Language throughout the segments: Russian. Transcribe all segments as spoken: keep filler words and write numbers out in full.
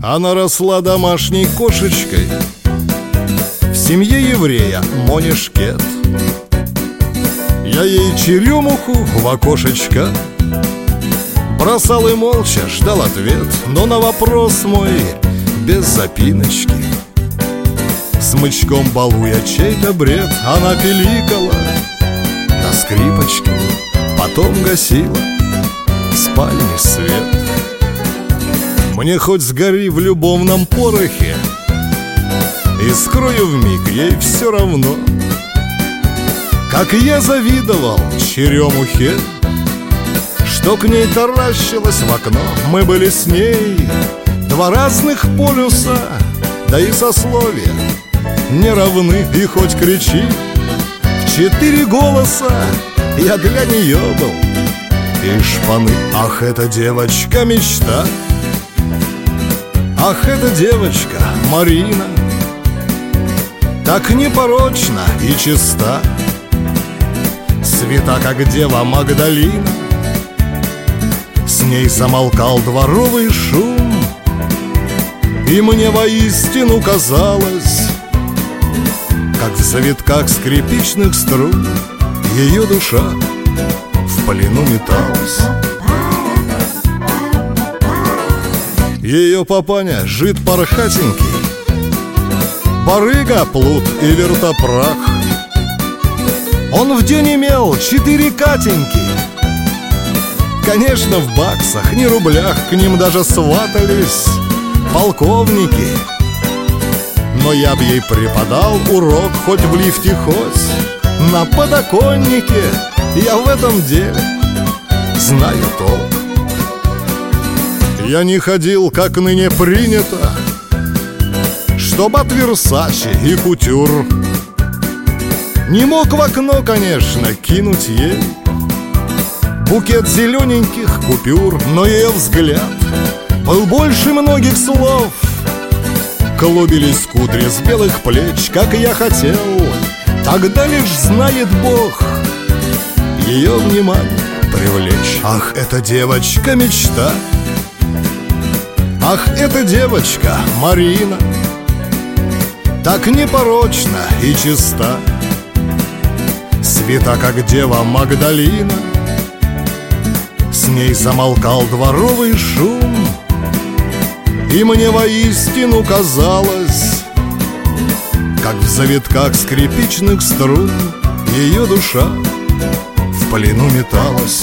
Она росла домашней кошечкой в семье еврея Монишкет. Я ей черемуху в окошечко бросал и молча ждал ответ, но на вопрос мой без запиночки, смычком балуя чей-то бред, она пиликала на скрипочке, потом гасила в спальне свет. Мне хоть сгори в любовном порохе и скрою вмиг, ей все равно. Как я завидовал черемухе, что к ней таращилась в окно. Мы были с ней два разных полюса, да и сословия не равны. И хоть кричи в четыре голоса, я для нее был и шпаны. Ах, эта девочка мечта, ах, эта девочка Марина, так непорочна и чиста, свята, как дева Магдалина. С ней замолкал дворовый шум, и мне воистину казалось, как в завитках скрипичных струн ее душа в плену металась. Ее папаня жид пархатенький, барыга, плут и вертопрах. Он в день имел четыре катеньки, конечно, в баксах, не рублях. К ним даже сватались полковники. Но я б ей преподал урок хоть в лифте, хоть на подоконнике. Я в этом деле знаю толк. Я не ходил, как ныне принято, чтоб от Версачи и кутюр. Не мог в окно, конечно, кинуть ей букет зелененьких купюр, но ее взгляд был больше многих слов. Клубились кудри с белых плеч, как я хотел, тогда лишь знает Бог ее внимание привлечь. Ах, эта девочка мечта, ах, эта девочка Марина, так непорочна и чиста, свята, как дева Магдалина. С ней замолкал дворовый шум, и мне воистину казалось, как в завитках скрипичных струн ее душа в плену металась.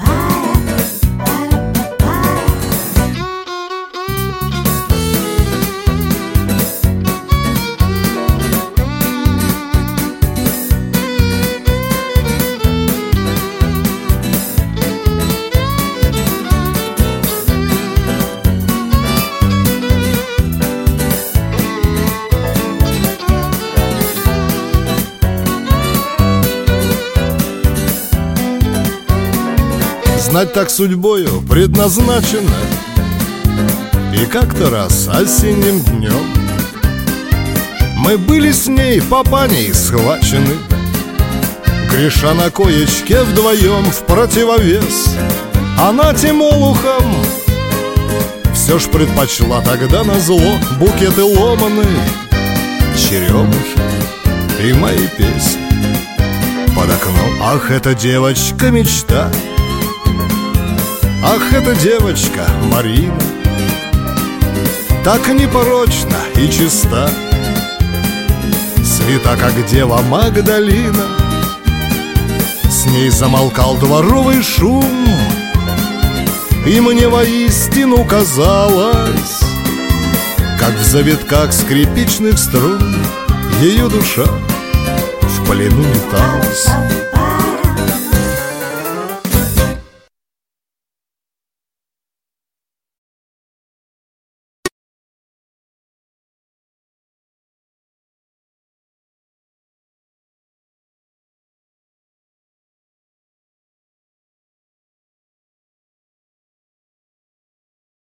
Знать так судьбою предназначено. И как-то раз осенним днем мы были с ней папаней схвачены, греша на коечке вдвоем в противовес. Она тем олухом все ж предпочла тогда назло букеты ломаной черемухи и мои песни под окном. Ах, эта девочка мечта, ах, эта девочка Марина, так непорочна и чиста, свята, как дева Магдалина. С ней замолкал дворовый шум, и мне воистину казалось, как в завитках скрипичных струн ее душа в плену металась.